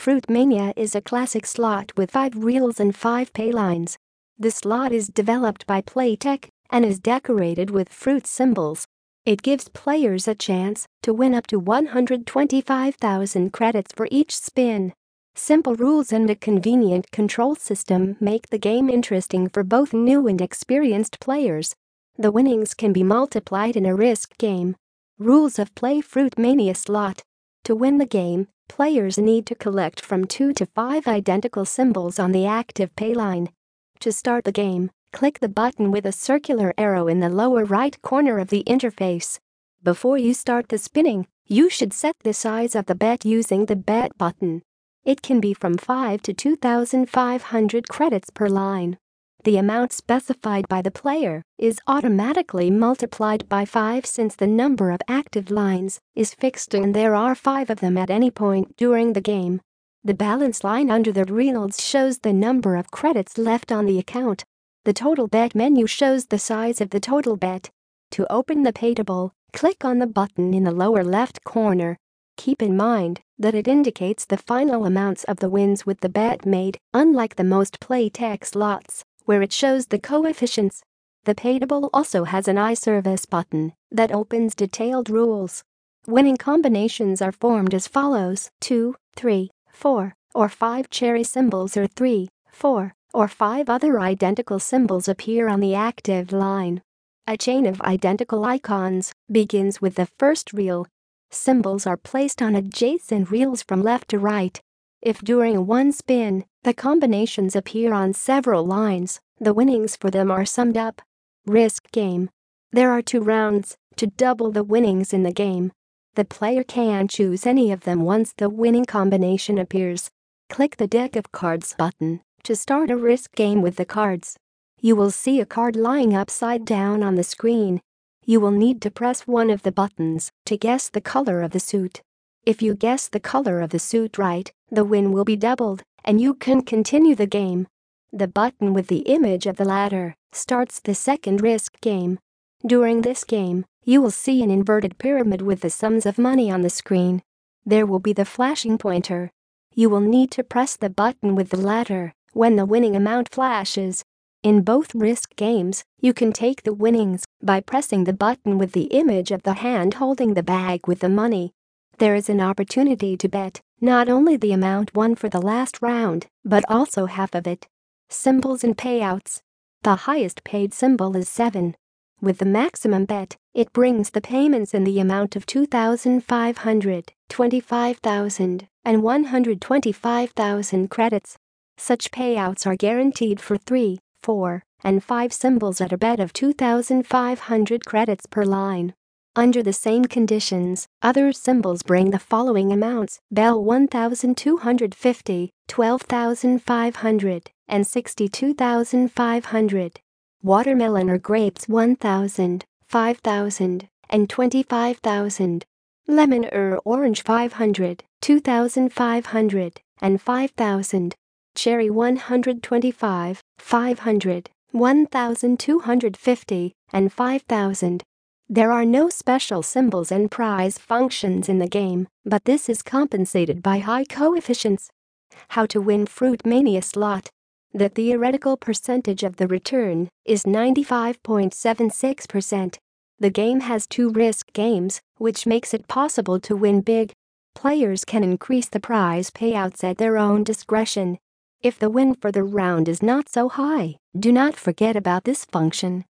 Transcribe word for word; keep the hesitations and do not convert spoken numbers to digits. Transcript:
Fruit Mania is a classic slot with five reels and five pay lines. The slot is developed by Playtech and is decorated with fruit symbols. It gives players a chance to win up to one hundred twenty-five thousand credits for each spin. Simple rules and a convenient control system make the game interesting for both new and experienced players. The winnings can be multiplied in a risk game. Rules of play Fruit Mania slot. To win the game, players need to collect from two to five identical symbols on the active pay line. To start the game, click the button with a circular arrow in the lower right corner of the interface. Before you start the spinning, you should set the size of the bet using the bet button. It can be from five to two thousand five hundred credits per line. The amount specified by the player is automatically multiplied by five since the number of active lines is fixed and there are five of them at any point during the game. The balance line under the reels shows the number of credits left on the account. The total bet menu shows the size of the total bet. To open the pay table, click on the button in the lower left corner. Keep in mind that it indicates the final amounts of the wins with the bet made, unlike the most Playtech slots, where it shows the coefficients. The pay table also has an iService button that opens detailed rules. Winning combinations are formed as follows: two, three, four, or five cherry symbols or three, four, or five other identical symbols appear on the active line. A chain of identical icons begins with the first reel. Symbols are placed on adjacent reels from left to right. If during one spin, the combinations appear on several lines, the winnings for them are summed up. Risk game. There are two rounds to double the winnings in the game. The player can choose any of them once the winning combination appears. Click the Deck of Cards button to start a risk game with the cards. You will see a card lying upside down on the screen. You will need to press one of the buttons to guess the color of the suit. If you guess the color of the suit right, the win will be doubled, and you can continue the game. The button with the image of the ladder starts the second risk game. During this game, you will see an inverted pyramid with the sums of money on the screen. There will be the flashing pointer. You will need to press the button with the ladder when the winning amount flashes. In both risk games, you can take the winnings by pressing the button with the image of the hand holding the bag with the money. There is an opportunity to bet not only the amount won for the last round, but also half of it. Symbols and payouts. The highest paid symbol is seven. With the maximum bet, it brings the payments in the amount of two thousand five hundred, twenty-five thousand, and one hundred twenty-five thousand credits. Such payouts are guaranteed for three, four, and five symbols at a bet of two thousand five hundred credits per line. Under the same conditions, other symbols bring the following amounts: bell one thousand two hundred fifty, twelve thousand five hundred, and sixty-two thousand five hundred. Watermelon or grapes one thousand, five thousand, and twenty-five thousand. Lemon or orange five hundred, two thousand five hundred, and five thousand. Cherry one hundred twenty-five, five hundred, one thousand two hundred fifty, and five thousand. There are no special symbols and prize functions in the game, but this is compensated by high coefficients. How to win Fruit Mania slot. The theoretical percentage of the return is ninety-five point seven six percent. The game has two risk games, which makes it possible to win big. Players can increase the prize payouts at their own discretion. If the win for the round is not so high, do not forget about this function.